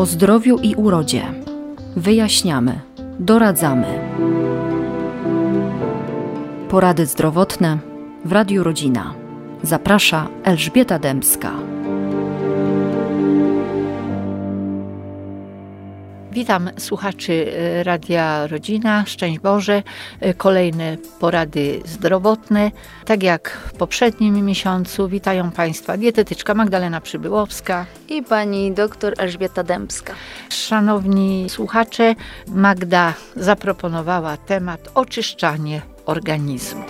O zdrowiu i urodzie. Wyjaśniamy, doradzamy. Porady zdrowotne w Radiu Rodzina. Zaprasza Elżbieta Dębska. Witam słuchaczy Radia Rodzina. Szczęść Boże. Kolejne porady zdrowotne. Tak jak w poprzednim miesiącu witają Państwa dietetyczka Magdalena Przybyłowska i pani doktor Elżbieta Dębska. Szanowni słuchacze, Magda zaproponowała temat oczyszczanie organizmu.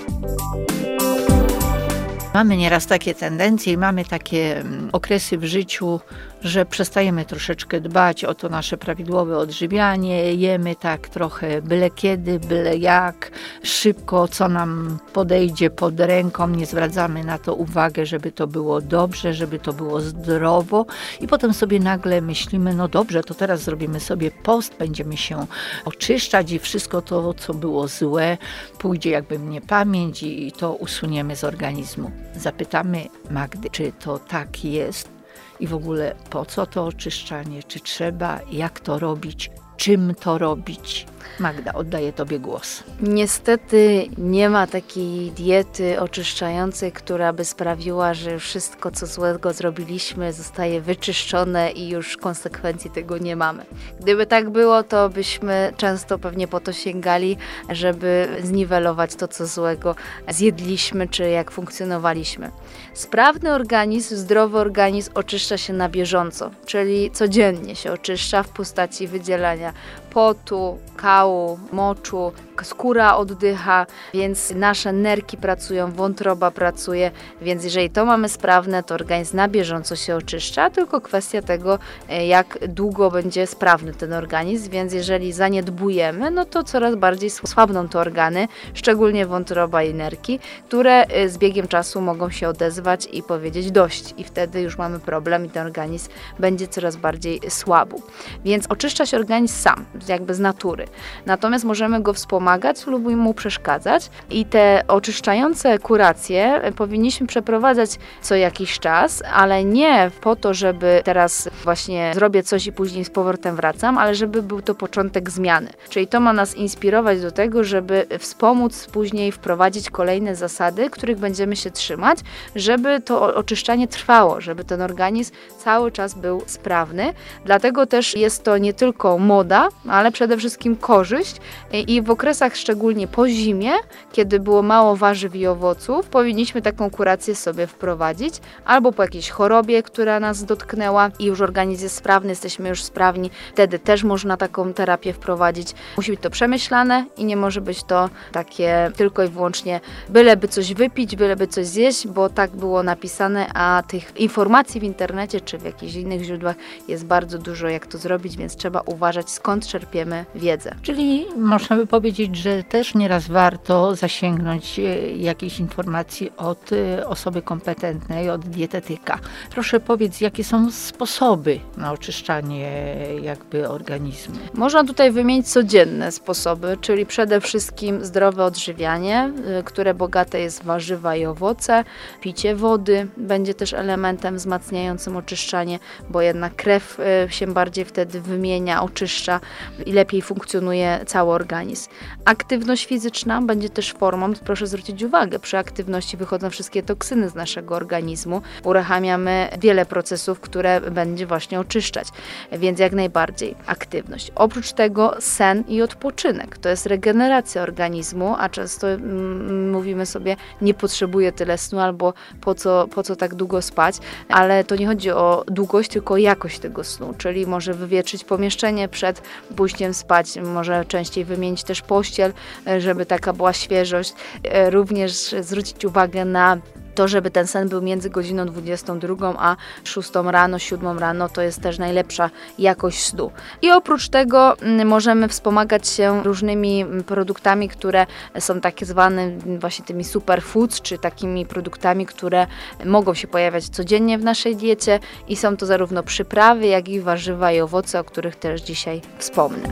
Mamy nieraz takie tendencje i mamy takie okresy w życiu, że przestajemy troszeczkę dbać o to nasze prawidłowe odżywianie, jemy tak trochę byle kiedy, byle jak, szybko, co nam podejdzie pod ręką, nie zwracamy na to uwagę, żeby to było dobrze, żeby to było zdrowo i potem sobie nagle myślimy, no dobrze, to teraz zrobimy sobie post, będziemy się oczyszczać i wszystko to, co było złe, pójdzie jakby w niepamięć i to usuniemy z organizmu. Zapytamy Magdy, czy to tak jest i w ogóle po co to oczyszczanie, czy trzeba, jak to robić, czym to robić. Magda, oddaję Tobie głos. Niestety nie ma takiej diety oczyszczającej, która by sprawiła, że wszystko, co złego zrobiliśmy, zostaje wyczyszczone i już konsekwencji tego nie mamy. Gdyby tak było, to byśmy często pewnie po to sięgali, żeby zniwelować to, co złego zjedliśmy, czy jak funkcjonowaliśmy. Sprawny organizm, zdrowy organizm oczyszcza się na bieżąco, czyli codziennie się oczyszcza w postaci wydzielania potu, kału, moczu, skóra oddycha, więc nasze nerki pracują, wątroba pracuje, więc jeżeli to mamy sprawne, to organizm na bieżąco się oczyszcza, tylko kwestia tego, jak długo będzie sprawny ten organizm, więc jeżeli zaniedbujemy, no to coraz bardziej słabną te organy, szczególnie wątroba i nerki, które z biegiem czasu mogą się odezwać i powiedzieć dość i wtedy już mamy problem i ten organizm będzie coraz bardziej słabł. Więc oczyszcza się organizm sam, jakby z natury. Natomiast możemy go wspomagać lub mu przeszkadzać i te oczyszczające kuracje powinniśmy przeprowadzać co jakiś czas, ale nie po to, żeby teraz właśnie zrobię coś i później z powrotem wracam, ale żeby był to początek zmiany. Czyli to ma nas inspirować do tego, żeby wspomóc później wprowadzić kolejne zasady, których będziemy się trzymać, żeby to oczyszczanie trwało, żeby ten organizm cały czas był sprawny. Dlatego też jest to nie tylko moda, ale przede wszystkim korzyść i w okresach szczególnie po zimie, kiedy było mało warzyw i owoców, powinniśmy taką kurację sobie wprowadzić, albo po jakiejś chorobie, która nas dotknęła i już organizm jest sprawny, jesteśmy już sprawni, wtedy też można taką terapię wprowadzić. Musi być to przemyślane i nie może być to takie tylko i wyłącznie byleby coś wypić, byleby coś zjeść, bo tak było napisane, a tych informacji w internecie czy w jakichś innych źródłach jest bardzo dużo, jak to zrobić, więc trzeba uważać, skąd czerpiemy wiedzę. Czyli można by powiedzieć, że też nieraz warto zasięgnąć jakiejś informacji od osoby kompetentnej, od dietetyka. Proszę powiedz, jakie są sposoby na oczyszczanie jakby organizmu? Można tutaj wymienić codzienne sposoby, czyli przede wszystkim zdrowe odżywianie, które bogate jest w warzywa i owoce. Picie wody będzie też elementem wzmacniającym oczyszczanie, bo jednak krew się bardziej wtedy wymienia, oczyszcza i lepiej funkcjonuje cały organizm. Aktywność fizyczna będzie też formą, proszę zwrócić uwagę, przy aktywności wychodzą wszystkie toksyny z naszego organizmu, uruchamiamy wiele procesów, które będzie właśnie oczyszczać, więc jak najbardziej aktywność. Oprócz tego sen i odpoczynek, to jest regeneracja organizmu, a często mówimy sobie, nie potrzebuję tyle snu albo po co tak długo spać, ale to nie chodzi o długość, tylko o jakość tego snu, czyli może wywietrzyć pomieszczenie przed pójściem spać, może częściej wymienić też pościel, żeby taka była świeżość. Również zwrócić uwagę na to, żeby ten sen był między godziną 22 a 6 rano, 7 rano, to jest też najlepsza jakość snu. I oprócz tego możemy wspomagać się różnymi produktami, które są takie zwane właśnie tymi superfoods, czy takimi produktami, które mogą się pojawiać codziennie w naszej diecie i są to zarówno przyprawy, jak i warzywa i owoce, o których też dzisiaj wspomnę.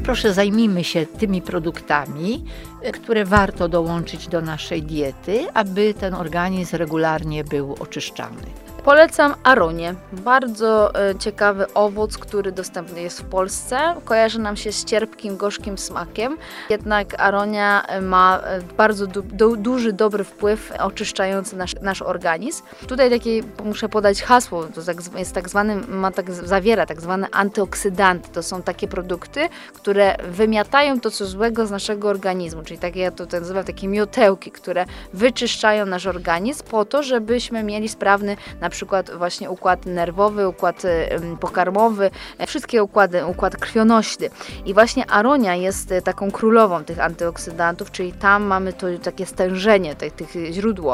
proszę zajmijmy się tymi produktami, które warto dołączyć do naszej diety, aby ten organizm regularnie był oczyszczany. Polecam aronię. Bardzo ciekawy owoc, który dostępny jest w Polsce. Kojarzy nam się z cierpkim, gorzkim smakiem. Jednak aronia ma bardzo duży, dobry wpływ oczyszczający nasz organizm. Tutaj muszę podać hasło, to jest zawiera tak zwane antyoksydanty. To są takie produkty, które wymiatają to, co złego z naszego organizmu. Czyli takie, ja to nazywam takie miotełki, które wyczyszczają nasz organizm po to, żebyśmy mieli sprawny na przykład właśnie układ nerwowy, układ pokarmowy, wszystkie układ krwionośny. I właśnie aronia jest taką królową tych antyoksydantów, czyli tam mamy to takie stężenie, tych źródło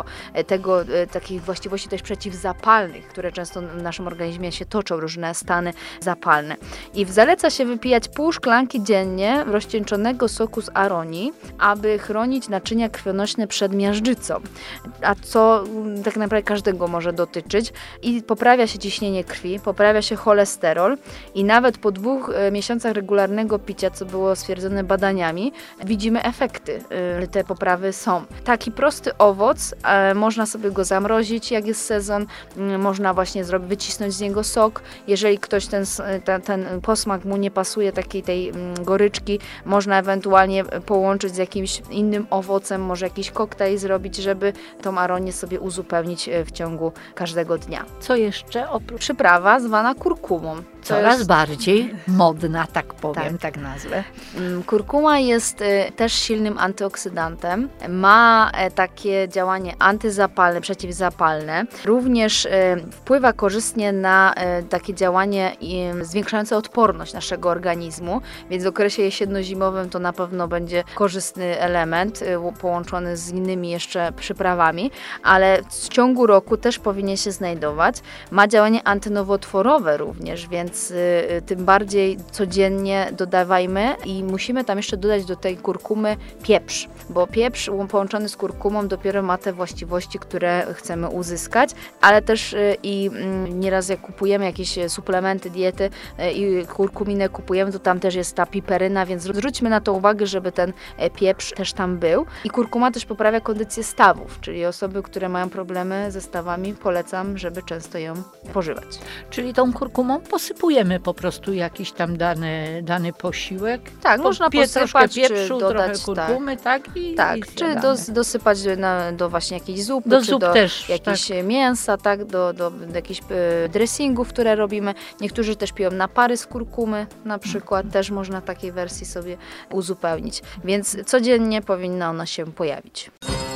takich właściwości też przeciwzapalnych, które często w naszym organizmie się toczą, różne stany zapalne. I zaleca się wypijać pół szklanki dziennie rozcieńczonego soku z aronii, aby chronić naczynia krwionośne przed miażdżycą, a co tak naprawdę każdego może dotyczyć. I poprawia się ciśnienie krwi, poprawia się cholesterol i nawet po 2 miesiącach regularnego picia, co było stwierdzone badaniami, widzimy efekty. Te poprawy są. Taki prosty owoc, można sobie go zamrozić, jak jest sezon, można właśnie wycisnąć z niego sok. Jeżeli ktoś ten posmak mu nie pasuje, tej goryczki, można ewentualnie połączyć z jakimś innym owocem, może jakiś koktajl zrobić, żeby tą aronię sobie uzupełnić w ciągu każdego dnia. Co jeszcze oprócz? Przyprawa zwana kurkumą. Coraz bardziej modna, tak powiem, tak nazwę. Kurkuma jest też silnym antyoksydantem. Ma takie działanie antyzapalne, przeciwzapalne. Również wpływa korzystnie na takie działanie zwiększające odporność naszego organizmu, więc w okresie jesienno-zimowym to na pewno będzie korzystny element połączony z innymi jeszcze przyprawami, ale w ciągu roku też powinien się znajdować. Ma działanie antynowotworowe również, więc tym bardziej codziennie dodawajmy i musimy tam jeszcze dodać do tej kurkumy pieprz, bo pieprz połączony z kurkumą dopiero ma te właściwości, które chcemy uzyskać, ale też i nieraz jak kupujemy jakieś suplementy diety i kurkuminę kupujemy, to tam też jest ta piperyna, więc zwróćmy na to uwagę, żeby ten pieprz też tam był. I kurkuma też poprawia kondycję stawów, czyli osoby, które mają problemy ze stawami, polecam, żeby często ją pożywać. Czyli tą kurkumą posypujemy po prostu jakiś tam dany posiłek. Tak, można posypać, pieprzu, czy dodać, trochę kurkumy, tak? Czy dosypać do właśnie jakiejś zupy, do czy zup do też, jakichś mięsa, tak? Do jakichś dressingów, które robimy. Niektórzy też piją napary z kurkumy, na przykład. Też można takiej wersji sobie uzupełnić. Więc codziennie powinna ona się pojawić.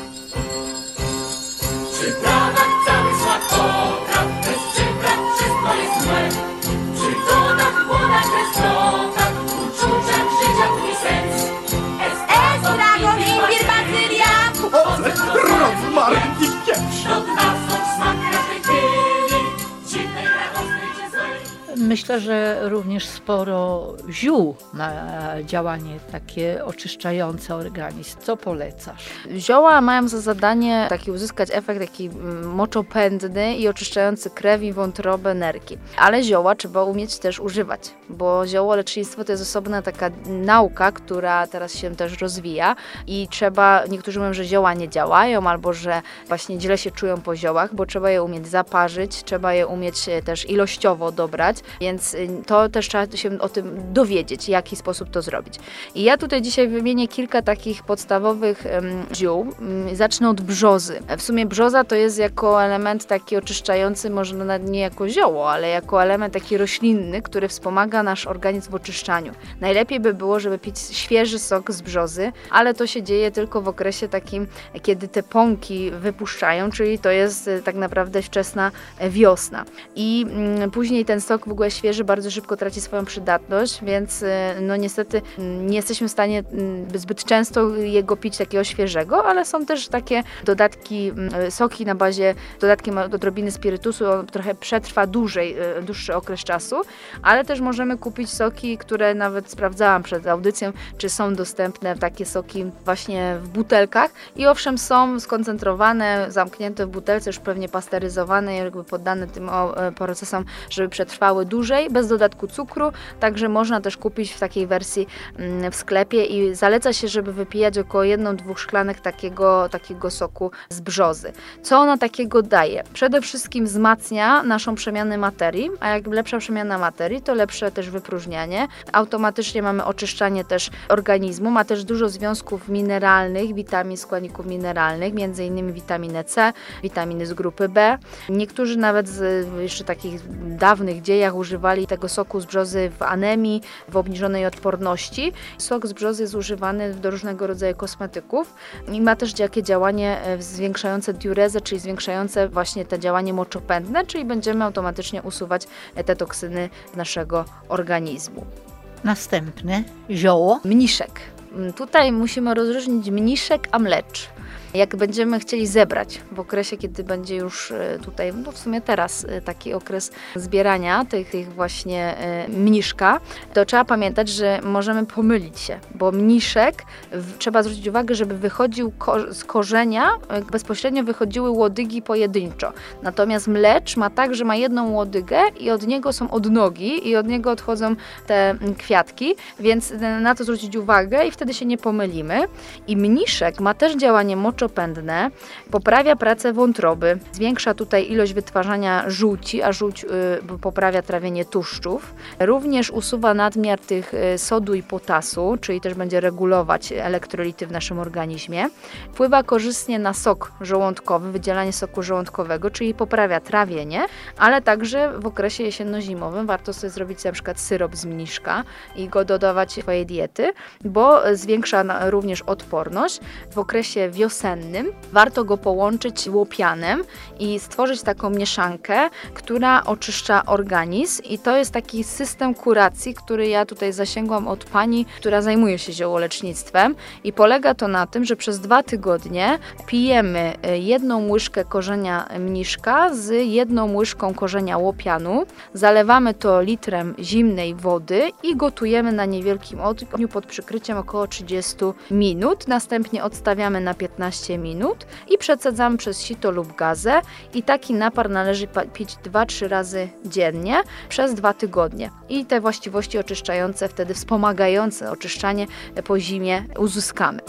Przyprawa cały smak potraw, bez przypraw wszystko jest złe. Przygodach, głodach, beztrotach, uczuciach życia twój sens. Estragon, imbir, bazylia. Rozmaryn i pieprz. Do dna są smak każdej chwili, dziwnej, radosnej czy złej. Myślę, że również sporo ziół ma działanie takie oczyszczające organizm. Co polecasz? Zioła mają za zadanie uzyskać efekt moczopędny i oczyszczający krew i wątrobę, nerki. Ale zioła trzeba umieć też używać, bo ziołolecznictwo to jest osobna taka nauka, która teraz się też rozwija i niektórzy mówią, że zioła nie działają albo że właśnie źle się czują po ziołach, bo trzeba je umieć zaparzyć, trzeba je umieć też ilościowo dobrać, więc to też trzeba się o tym dowiedzieć, w jaki sposób to zrobić. I ja tutaj dzisiaj wymienię kilka takich podstawowych ziół. Zacznę od brzozy. W sumie brzoza to jest jako element taki oczyszczający, może nawet nie jako zioło, ale jako element taki roślinny, który wspomaga nasz organizm w oczyszczaniu. Najlepiej by było, żeby pić świeży sok z brzozy, ale to się dzieje tylko w okresie takim, kiedy te pąki wypuszczają, czyli to jest tak naprawdę wczesna wiosna. I później ten sok w ogóle świeży bardzo szybko traci swoją przydatność, więc no niestety nie jesteśmy w stanie zbyt często jego pić takiego świeżego, ale są też takie dodatki, soki na bazie dodatkiem odrobiny spirytusu, on trochę przetrwa dłuższy okres czasu, ale też możemy kupić soki, które nawet sprawdzałam przed audycją, czy są dostępne takie soki właśnie w butelkach i owszem są skoncentrowane, zamknięte w butelce, już pewnie pasteryzowane, jakby poddane tym procesom, żeby przetrwały dłużej, bez dodatku cukru, także można też kupić w takiej wersji w sklepie i zaleca się, żeby wypijać około 1-2 szklanek takiego soku z brzozy. Co ona takiego daje? Przede wszystkim wzmacnia naszą przemianę materii, a jak lepsza przemiana materii, to lepsze też wypróżnianie. Automatycznie mamy oczyszczanie też organizmu, ma też dużo związków mineralnych, witamin, składników mineralnych, m.in. witaminę C, witaminy z grupy B. Niektórzy nawet z jeszcze takich dawnych dziejach używali tego soku z brzozy w anemii, w obniżonej odporności. Sok z brzozy jest używany do różnego rodzaju kosmetyków i ma też takie działanie zwiększające diurezę, czyli zwiększające właśnie te działanie moczopędne, czyli będziemy automatycznie usuwać te toksyny z naszego organizmu. Następne zioło. Mniszek. Tutaj musimy rozróżnić mniszek a mlecz. Jak będziemy chcieli zebrać w okresie, kiedy będzie już tutaj, no w sumie teraz taki okres zbierania tych właśnie mniszka, to trzeba pamiętać, że możemy pomylić się, bo mniszek, trzeba zwrócić uwagę, żeby wychodził z korzenia, bezpośrednio wychodziły łodygi pojedynczo. Natomiast mlecz ma tak, że ma jedną łodygę i od niego są odnogi i od niego odchodzą te kwiatki, więc na to zwrócić uwagę i wtedy się nie pomylimy. I mniszek ma też działanie moczopędne, poprawia pracę wątroby, zwiększa tutaj ilość wytwarzania żółci, a żółć poprawia trawienie tłuszczów. Również usuwa nadmiar tych sodu i potasu, czyli też będzie regulować elektrolity w naszym organizmie. Wpływa korzystnie na sok żołądkowy, wydzielanie soku żołądkowego, czyli poprawia trawienie, ale także w okresie jesienno-zimowym warto sobie zrobić na przykład syrop z mniszka i go dodawać do swojej diety, bo zwiększa również odporność. W okresie wiosennym warto go połączyć z łopianem i stworzyć taką mieszankę, która oczyszcza organizm i to jest taki system kuracji, który ja tutaj zasięgłam od pani, która zajmuje się ziołolecznictwem i polega to na tym, że przez 2 tygodnie pijemy 1 łyżkę korzenia mniszka z 1 łyżką korzenia łopianu, zalewamy to litrem zimnej wody i gotujemy na niewielkim ogniu pod przykryciem około 30 minut, następnie odstawiamy na 15 minut i przecedzamy przez sito lub gazę i taki napar należy pić 2-3 razy dziennie przez 2 tygodnie. I te właściwości oczyszczające, wtedy wspomagające oczyszczanie po zimie uzyskamy.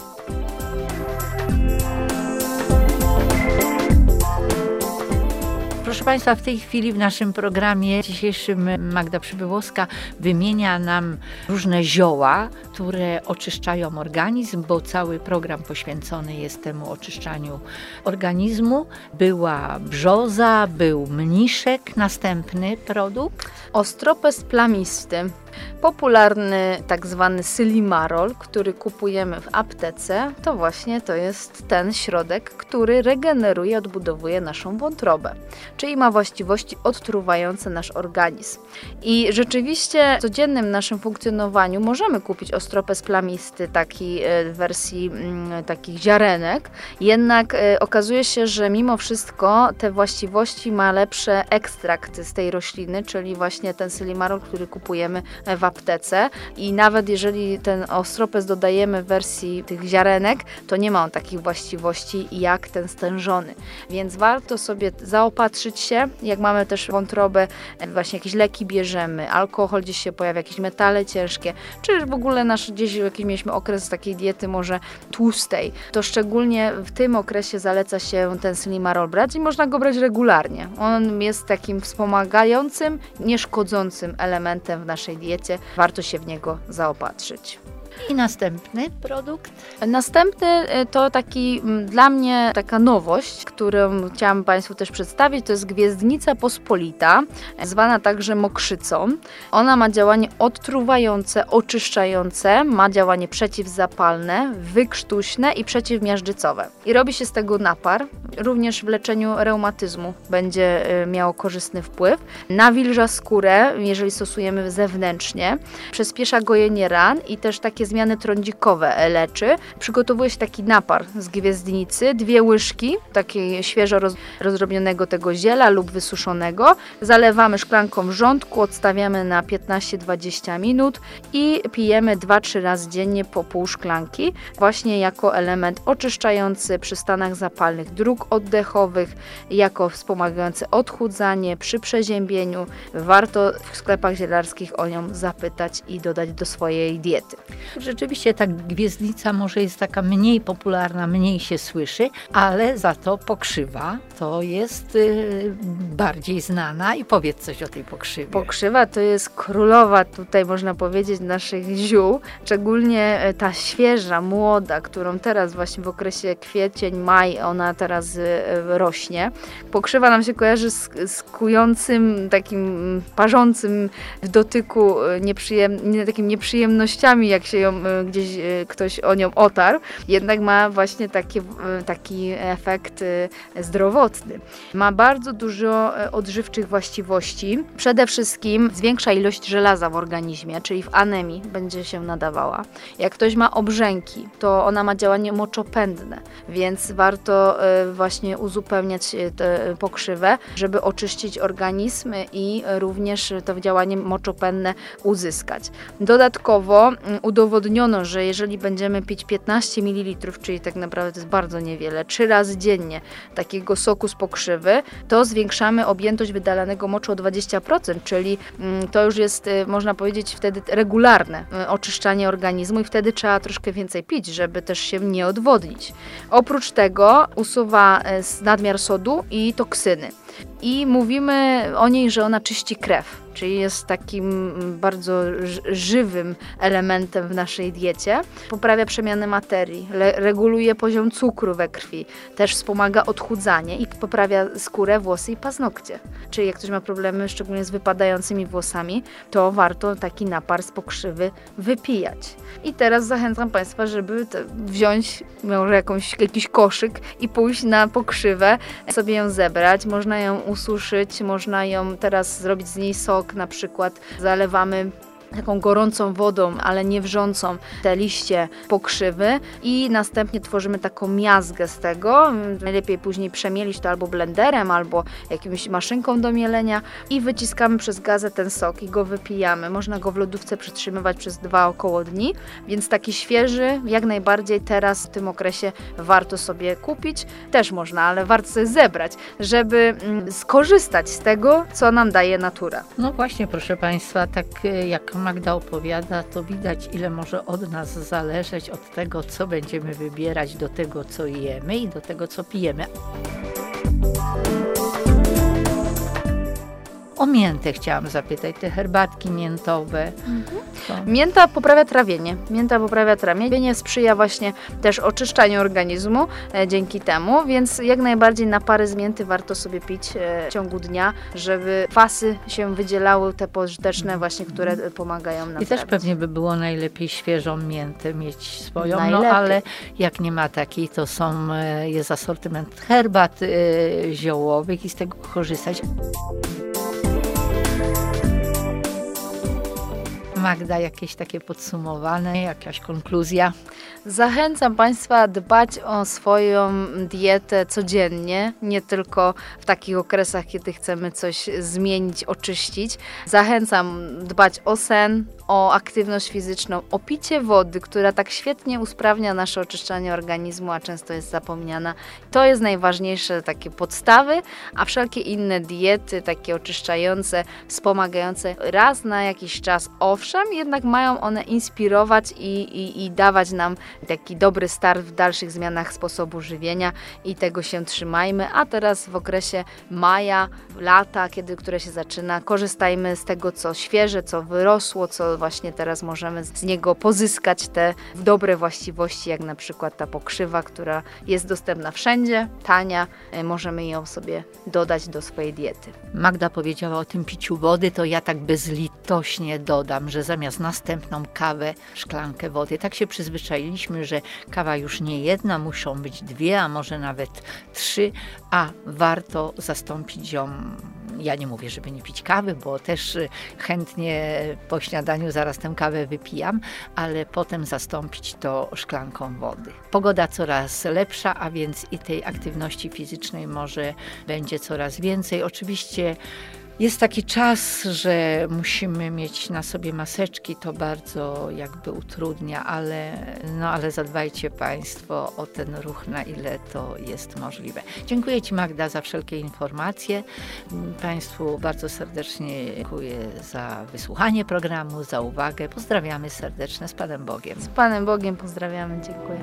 Proszę Państwa, w tej chwili w naszym programie dzisiejszym Magda Przybyłowska wymienia nam różne zioła, które oczyszczają organizm, bo cały program poświęcony jest temu oczyszczaniu organizmu. Była brzoza, był mniszek, następny produkt. Ostropes plamisty. Popularny tak zwany Sylimarol, który kupujemy w aptece, to właśnie to jest ten środek, który regeneruje, odbudowuje naszą wątrobę, czyli ma właściwości odtruwające nasz organizm. I rzeczywiście w codziennym naszym funkcjonowaniu możemy kupić ostropes plamisty, taki w wersji takich ziarenek, jednak okazuje się, że mimo wszystko te właściwości ma lepsze ekstrakt z tej rośliny, czyli właśnie ten Sylimarol, który kupujemy w aptece i nawet jeżeli ten ostropes dodajemy w wersji tych ziarenek, to nie ma on takich właściwości jak ten stężony. Więc warto sobie zaopatrzyć się, jak mamy też wątrobę, właśnie jakieś leki bierzemy, alkohol gdzieś się pojawia, jakieś metale ciężkie, czy w ogóle gdzieś jakiś mieliśmy okres takiej diety może tłustej, to szczególnie w tym okresie zaleca się ten Sylimarol brać i można go brać regularnie. On jest takim wspomagającym, nieszkodzącym elementem w naszej diecie. Warto się w niego zaopatrzyć. I następny produkt. Następny to taki dla mnie taka nowość, którą chciałam Państwu też przedstawić, to jest gwiezdnica pospolita, zwana także mokrzycą. Ona ma działanie odtruwające, oczyszczające, ma działanie przeciwzapalne, wykrztuśne i przeciwmiażdżycowe. I robi się z tego napar, również w leczeniu reumatyzmu będzie miało korzystny wpływ. Nawilża skórę, jeżeli stosujemy zewnętrznie, przyspiesza gojenie ran i też takie takie zmiany trądzikowe leczy. Przygotowuje się taki napar z gwiezdnicy, 2 łyżki takiej świeżo rozrobionego tego ziela lub wysuszonego. Zalewamy szklanką wrzątku, odstawiamy na 15-20 minut i pijemy 2-3 razy dziennie po pół szklanki, właśnie jako element oczyszczający przy stanach zapalnych dróg oddechowych, jako wspomagający odchudzanie przy przeziębieniu. Warto w sklepach zielarskich o nią zapytać i dodać do swojej diety. Rzeczywiście ta gwiezdnica może jest taka mniej popularna, mniej się słyszy, ale za to pokrzywa to jest bardziej znana i powiedz coś o tej pokrzywie. Pokrzywa to jest królowa, tutaj można powiedzieć, naszych ziół, szczególnie ta świeża, młoda, którą teraz właśnie w okresie kwiecień, maj, ona teraz rośnie. Pokrzywa nam się kojarzy z kującym, takim parzącym w dotyku takim nieprzyjemnościami, jak się ją gdzieś ktoś o nią otarł, jednak ma właśnie taki efekt zdrowotny. Ma bardzo dużo odżywczych właściwości. Przede wszystkim zwiększa ilość żelaza w organizmie, czyli w anemii będzie się nadawała. Jak ktoś ma obrzęki, to ona ma działanie moczopędne, więc warto właśnie uzupełniać tę pokrzywę, żeby oczyścić organizm i również to działanie moczopędne uzyskać. Dodatkowo udowodniono, że jeżeli będziemy pić 15 ml, czyli tak naprawdę to jest bardzo niewiele, 3 razy dziennie takiego soku z pokrzywy, to zwiększamy objętość wydalanego moczu o 20%, czyli to już jest, można powiedzieć, wtedy regularne oczyszczanie organizmu i wtedy trzeba troszkę więcej pić, żeby też się nie odwodnić. Oprócz tego usuwa nadmiar sodu i toksyny. I mówimy o niej, że ona czyści krew, czyli jest takim bardzo żywym elementem w naszej diecie. Poprawia przemianę materii, reguluje poziom cukru we krwi, też wspomaga odchudzanie i poprawia skórę, włosy i paznokcie. Czyli jak ktoś ma problemy szczególnie z wypadającymi włosami, to warto taki napar z pokrzywy wypijać. I teraz zachęcam Państwa, żeby wziąć może jakiś koszyk i pójść na pokrzywę, sobie ją zebrać. Można ją ususzyć, można ją teraz zrobić z niej sok, na przykład zalewamy taką gorącą wodą, ale nie wrzącą, te liście pokrzywy i następnie tworzymy taką miazgę z tego. Najlepiej później przemielić to albo blenderem, albo jakimś maszynką do mielenia i wyciskamy przez gazę ten sok i go wypijamy. Można go w lodówce przytrzymywać przez 2 około dni, więc taki świeży jak najbardziej teraz w tym okresie warto sobie kupić. Też można, ale warto sobie zebrać, żeby skorzystać z tego, co nam daje natura. No właśnie, proszę Państwa, tak jak Magda opowiada, to widać, ile może od nas zależeć, od tego, co będziemy wybierać, do tego, co jemy i do tego, co pijemy. O miętę chciałam zapytać, te herbatki miętowe. Mięta poprawia trawienie. Trawienie sprzyja właśnie też oczyszczaniu organizmu dzięki temu, więc jak najbardziej napary z mięty warto sobie pić w ciągu dnia, żeby kwasy się wydzielały, te pożyteczne właśnie, które pomagają nam. I też pewnie by było najlepiej świeżą miętę mieć swoją, Najlepiej. no ale jak nie ma takiej, to jest asortyment herbat ziołowych i z tego korzystać. Magda, jakieś takie podsumowane, jakaś konkluzja? Zachęcam Państwa dbać o swoją dietę codziennie, nie tylko w takich okresach, kiedy chcemy coś zmienić, oczyścić. Zachęcam dbać o sen, o aktywność fizyczną, o picie wody, która tak świetnie usprawnia nasze oczyszczanie organizmu, a często jest zapomniana. To jest najważniejsze, takie podstawy, a wszelkie inne diety, takie oczyszczające, wspomagające raz na jakiś czas, owszem, jednak mają one inspirować i dawać nam taki dobry start w dalszych zmianach sposobu żywienia i tego się trzymajmy. A teraz w okresie maja, lata, które się zaczyna, korzystajmy z tego, co świeże, co wyrosło, co właśnie teraz możemy z niego pozyskać te dobre właściwości, jak na przykład ta pokrzywa, która jest dostępna wszędzie, tania, możemy ją sobie dodać do swojej diety. Magda powiedziała o tym piciu wody, to ja tak bezlitośnie dodam, że zamiast następną kawę, szklankę wody. Tak się przyzwyczailiśmy, że kawa już nie jedna, muszą być 2, a może nawet 3, a warto zastąpić ją Ja nie mówię, żeby nie pić kawy, bo też chętnie po śniadaniu zaraz tę kawę wypijam, ale potem zastąpić to szklanką wody. Pogoda coraz lepsza, a więc i tej aktywności fizycznej może będzie coraz więcej. Oczywiście jest taki czas, że musimy mieć na sobie maseczki, to bardzo jakby utrudnia, ale zadbajcie Państwo o ten ruch, na ile to jest możliwe. Dziękuję Ci, Magda, za wszelkie informacje. Państwu bardzo serdecznie dziękuję za wysłuchanie programu, za uwagę. Pozdrawiamy serdecznie, z Panem Bogiem. Z Panem Bogiem pozdrawiamy, dziękuję.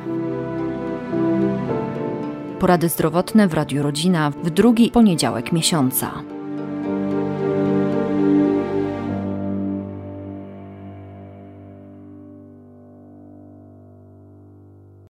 Porady zdrowotne w Radiu Rodzina w drugi poniedziałek miesiąca.